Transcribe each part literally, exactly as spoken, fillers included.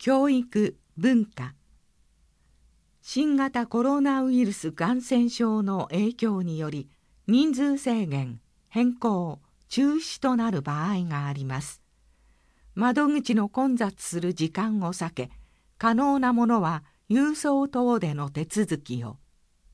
教育・文化。新型コロナウイルス感染症の影響により人数制限、変更、中止となる場合があります。窓口の混雑する時間を避け、可能なものは郵送等での手続きを。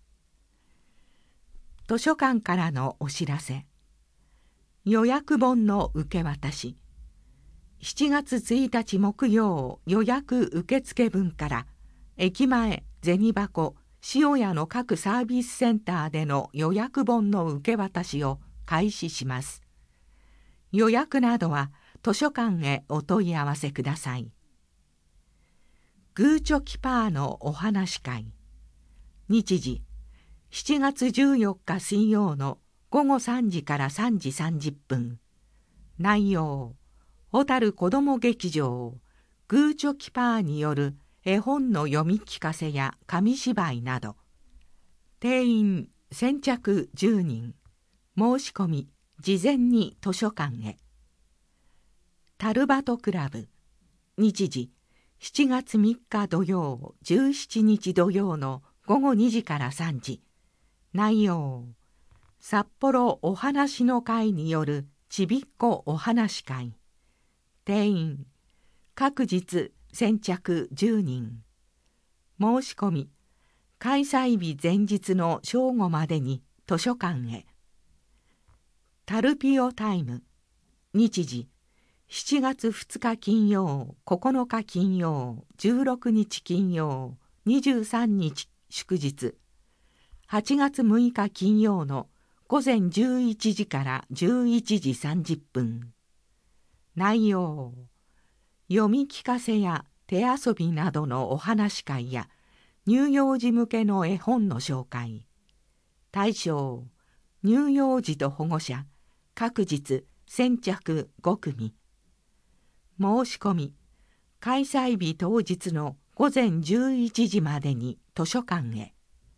図書館からのお知らせ。予約本の受け渡し。しちがつついたち木曜予約受付分から駅前、銭箱、塩屋の各サービスセンターでの予約本の受け渡しを開始します。予約などは図書館へお問い合わせください。グーチョキパーのお話会。日時、しちがつじゅうよっか水曜のごごさんじからさんじさんじゅっぷん。内容、小樽子ども劇場、グーチョキパーによる絵本の読み聞かせや紙芝居など。定員先着じゅうにん。申し込み、事前に図書館へ。タルバトクラブ。日時、しちがつみっか土曜、じゅうしちにち土曜のごごにじからさんじ。内容、札幌お話の会によるちびっこお話会。定員、各日先着じゅうにん。申し込み、開催日前日の正午までに図書館へ。タルピオタイム。日時、しちがつふつか金曜、ここのか金曜、じゅうろくにち金曜、にじゅうさんにち祝日。はちがつむいか金曜のごぜんじゅういちじからじゅういちじさんじゅっぷん。内容、読み聞かせや手遊びなどのお話会や乳幼児向けの絵本の紹介。対象、乳幼児と保護者、各日先着ごくみ。申し込み、開催日当日のごぜんじゅういちじまでに図書館へ。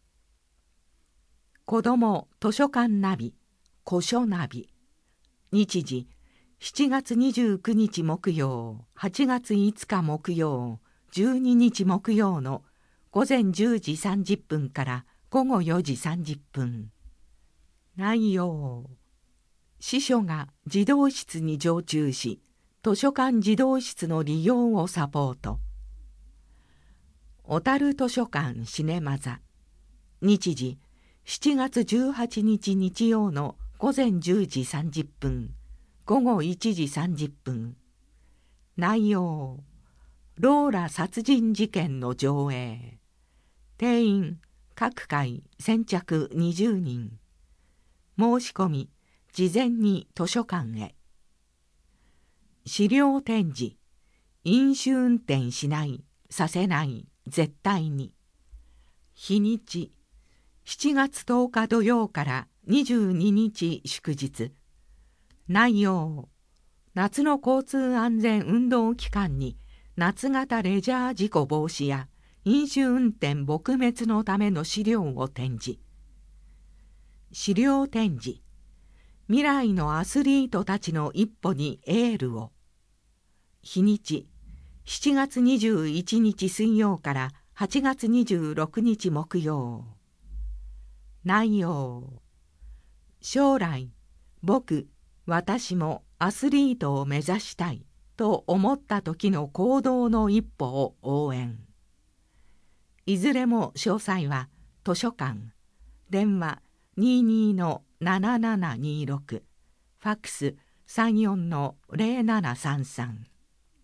子ども図書館ナビ、古書ナビ。日時、しちがつにじゅうくにち木曜、はちがついつか木曜、じゅうににち木曜のごぜんじゅうじさんじゅっぷんからごごよじさんじゅっぷん。内容、司書が児童室に常駐し、図書館児童室の利用をサポート。小樽図書館シネマ座。日時、しちがつじゅうはちにち日曜のごぜんじゅうじさんじゅっぷん、ごごいちじさんじゅっぷん。内容、ローラ殺人事件の上映。定員、各回先着にじゅうにん。申し込み、事前に図書館へ。資料展示、飲酒運転しない、させない、絶対に。日にち、しちがつとおか土曜からにじゅうににち祝日。内容、夏の交通安全運動期間に夏型レジャー事故防止や飲酒運転撲滅のための資料を展示。資料展示、未来のアスリートたちの一歩にエールを。日にち、しちがつにじゅういちにち水曜からはちがつにじゅうろくにち木曜。内容、将来、僕、私もアスリートを目指したいと思った時の行動の一歩を応援。いずれも詳細は図書館、電話 にじゅうに のななななにろく、ファックス さんじゅうよん のぜろななさんさん。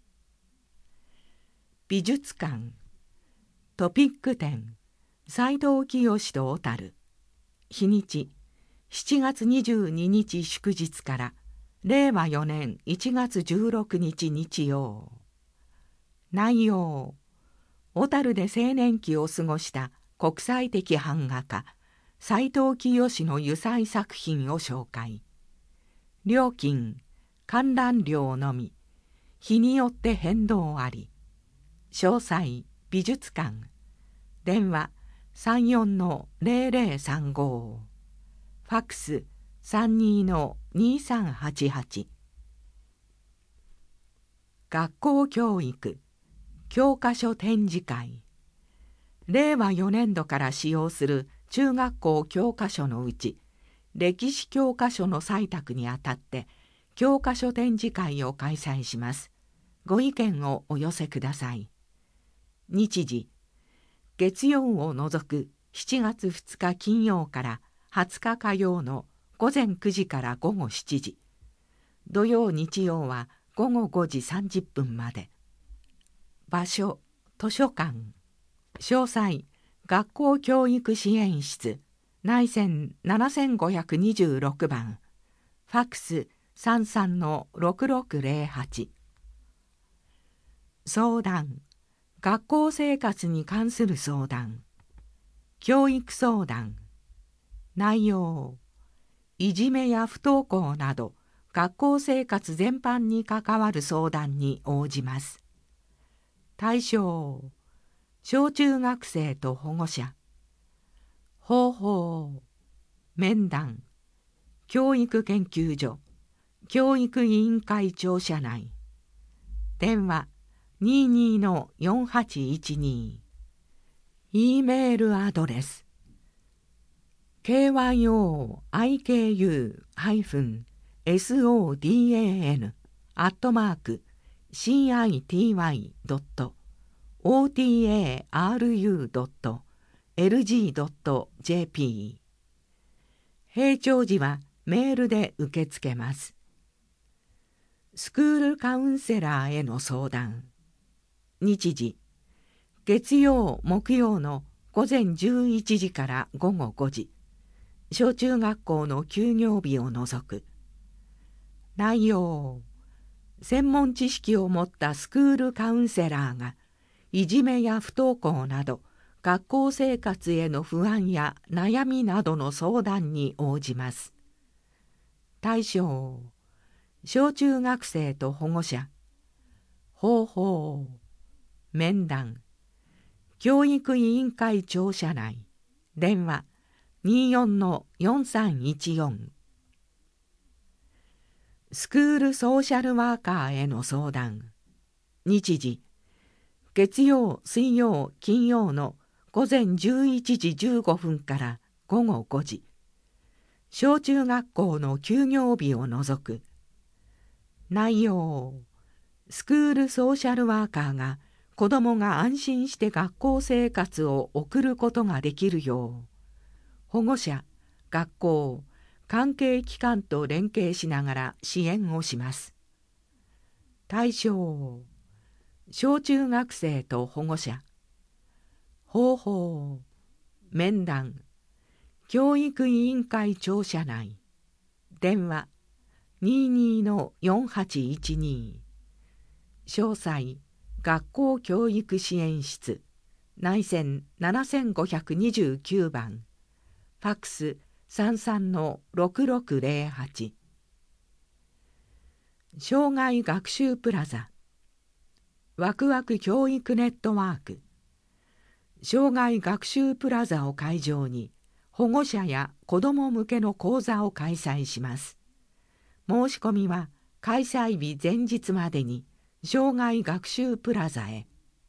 美術館、トピック展、斉藤清と小樽。日にち、しちがつにじゅうににち祝日かられいわよねんいちがつじゅうろくにち日曜。内容、小樽で青年期を過ごした国際的版画家斉藤清の油彩作品を紹介。料金、観覧料のみ、日によって変動あり。詳細、美術館、電話 さんじゅうよん のぜろぜろさんご、ファックス さんじゅうに のにさんはちはち。学校教育、 教科書展示会。れいわよねんどから使用する中学校教科書のうち、歴史教科書の採択にあたって教科書展示会を開催します。ご意見をお寄せください。日時、月曜を除くしちがつふつか金曜からはつか火曜のごぜんくじからごごしちじ、土曜日曜はごごごじさんじゅっぷんまで。場所、図書館。詳細、学校教育支援室、内線ななごにろくばん、ファックス さんさんのろくろくぜろはち。相談、学校生活に関する相談。教育相談。内容、いじめや不登校など学校生活全般に関わる相談に応じます。対象、小中学生と保護者。方法、面談、教育研究所、教育委員会庁舎内。電話 にーにーのよんはちいちに。E メールアドレス ケーワイオーアイケーユー ソーダン アットマーク シーアイティーワイ ドット オーティーエーアールユー ドット エルジー ドット ジェーピー。 閉庁時はメールで受け付けます。スクールカウンセラーへの相談。日時、月曜木曜のごぜんじゅういちじからごごごじ、小中学校の休業日を除く。内容、専門知識を持ったスクールカウンセラーがいじめや不登校など学校生活への不安や悩みなどの相談に応じます。対象、小中学生と保護者。方法、面談、教育委員会庁舎内。電話 にーよんのよんさんいちよん。スクールソーシャルワーカーへの相談。日時、月曜水曜金曜のごぜんじゅういちじじゅうごふんからごごごじ、小中学校の休業日を除く。内容、スクールソーシャルワーカーが子どもが安心して学校生活を送ることができるよう、保護者、学校、関係機関と連携しながら支援をします。対象、小中学生と保護者。方法、面談、教育委員会庁舎内。電話 にーにーのよんはちいちに。詳細、学校教育支援室、内線ななごにきゅうばん、ファックス さんさんのろくろくぜろはち。障害学習プラザ、ワクワク教育ネットワーク。障害学習プラザを会場に保護者や子ども向けの講座を開催します。申し込みは開催日前日までに障害学習プラザへ。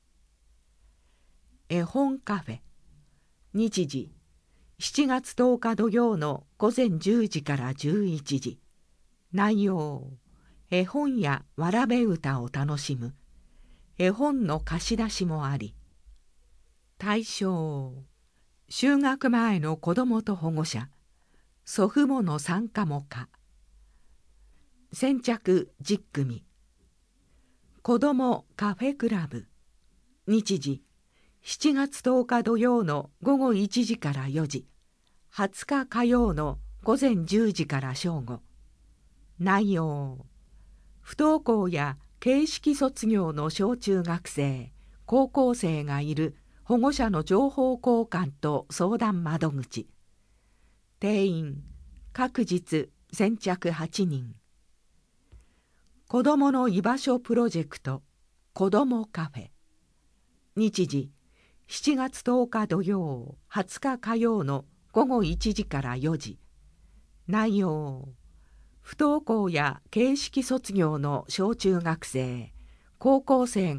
絵本カフェ。日時、しちがつとおか土曜のごぜんじゅうじからじゅういちじ。内容、絵本やわらべ歌を楽しむ。絵本の貸し出しもあり。対象、就学前の子どもと保護者、祖父母の参加も可。先着じゅっくみ。子どもカフェクラブ。日時、しちがつとおか土曜のごごいちじからよじ、はつか火曜のごぜんじゅうじから正午。内容、不登校や形式卒業の小中学生、高校生がいる保護者の情報交換と相談窓口。定員、各日先着はちにん。子どもの居場所プロジェクト、子どもカフェ。日時、しちがつとおか土曜、はつか火曜のごごいちじからよじ。内容、不登校や形式卒業の小中学生、高校生が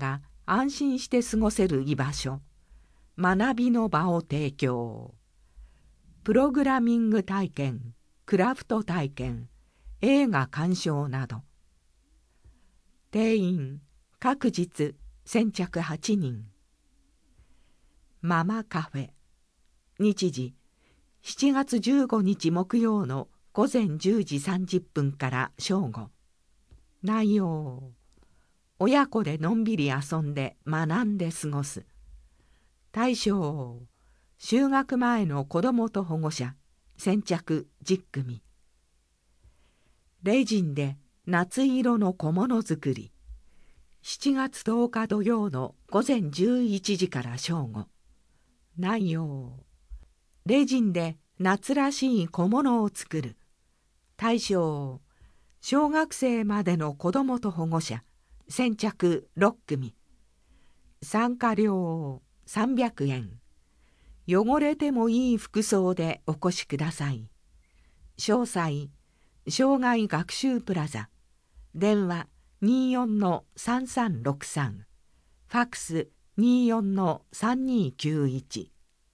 安心して過ごせる居場所、学びの場を提供。プログラミング体験、クラフト体験、映画鑑賞など。定員各日先着はちにん。ママカフェ。日時しちがつじゅうごにち木曜のごぜんじゅうじさんじゅっぷんから正午。内容、親子でのんびり遊んで学んで過ごす。対象、就学前の子どもと保護者、先着じゅっくみ。レジンで夏色の小物作り。しちがつとおか土曜のごぜんじゅういちじから正午。内容、レジンで夏らしい小物を作る。対象、小学生までの子どもと保護者、先着ろっくみ。参加料さんびゃくえん。汚れてもいい服装でお越しください。詳細、障害学習プラザ。電話にじゅうよんのさんさんろくさん。ファックスにじゅうよんのさんにきゅういち。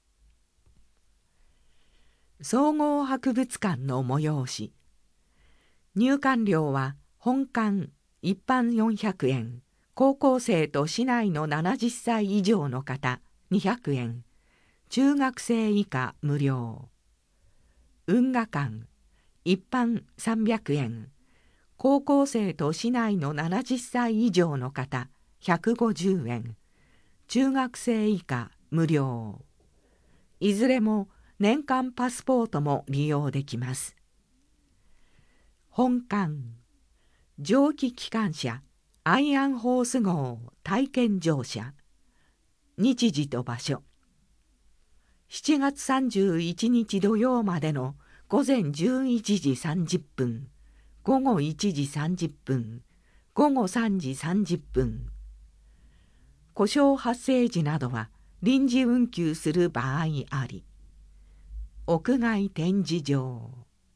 総合博物館の催し。入館料は本館一般よんひゃくえん、高校生と市内のななじゅっさい以上の方にひゃくえん、中学生以下無料。運河館一般さんびゃくえん、高校生と市内のななじゅっさい以上の方ひゃくごじゅうえん、中学生以下無料。いずれも年間パスポートも利用できます。本館、蒸気機関車アイアンホース号体験乗車。日時と場所、しちがつさんじゅういちにち土曜までのごぜんじゅういちじさんじゅっぷん、ごごいちじさんじゅっぷん、ごごさんじさんじゅっぷん。故障発生時などは臨時運休する場合あり。屋外展示場。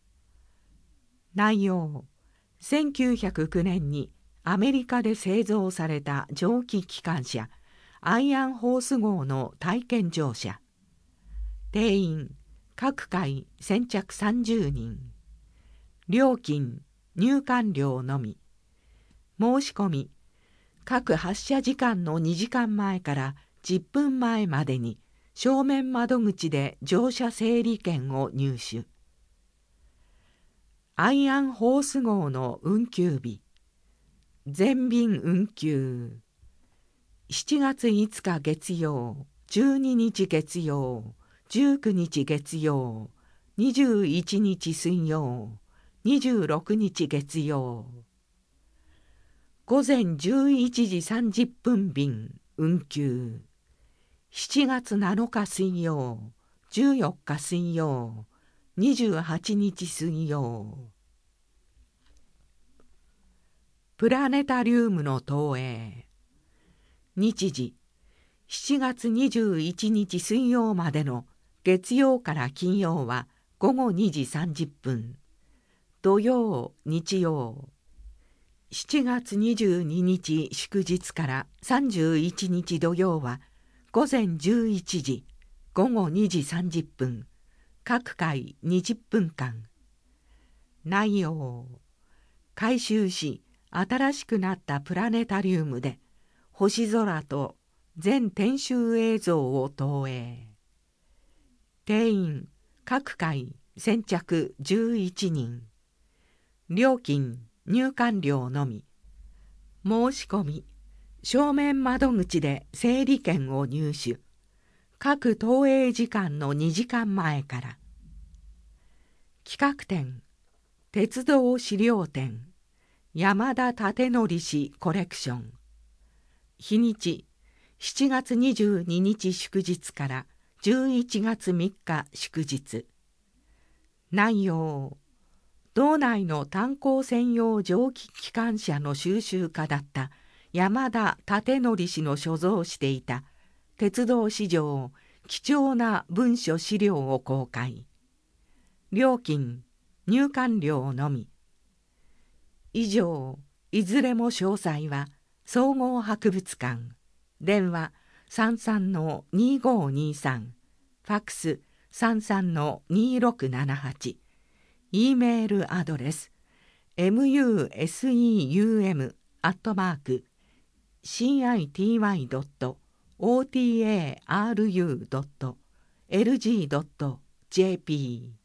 内容、せんきゅうひゃくきゅうねんにアメリカで製造された蒸気機関車アイアンホース号の体験乗車。定員各回先着さんじゅうにん。料金入館料のみ。申し込み、各発車時間のにじかんまえからじゅっぷんまえまでに正面窓口で乗車整理券を入手。アイアンホース号の運休日。全便運休。しちがついつか月曜、じゅうににち月曜、じゅうくにち月曜、にじゅういちにち水曜、にじゅうろくにち月曜。ごぜんじゅういちじさんじゅっぷん便運休。しちがつなのか水曜、じゅうよっか水曜、にじゅうはちにち水曜。プラネタリウムの投影。日時しちがつにじゅういちにち水曜までの月曜から金曜はごごにじさんじゅっぷん、土曜日曜。しちがつにじゅうににち祝日からさんじゅういちにち土曜はごぜんじゅういちじ、ごごにじさんじゅっぷん、各回にじゅっぷんかん。内容、改修し新しくなったプラネタリウムで星空と全天集映像を投影。定員各回先着じゅういちにん。料金入館料のみ。申し込み、正面窓口で整理券を入手。各投影時間のにじかんまえから。企画展、鉄道資料展山田立則氏コレクション。日にちしちがつにじゅうににち祝日からじゅういちがつみっか祝日。内容、道内の炭鉱専用蒸気機関車の収集家だった山田立則氏の所蔵していた鉄道史上貴重な文書資料を公開。料金入館料のみ。以上、いずれも詳細は総合博物館電話 さんさんのにごにさん、ファックス さんさんのにろくななはち、E メールアドレス ムユーエスイーユーエム アットマーク シーアイティーワイ ドット オーティーエーアールユー ドット エルジー ドット ジェーピー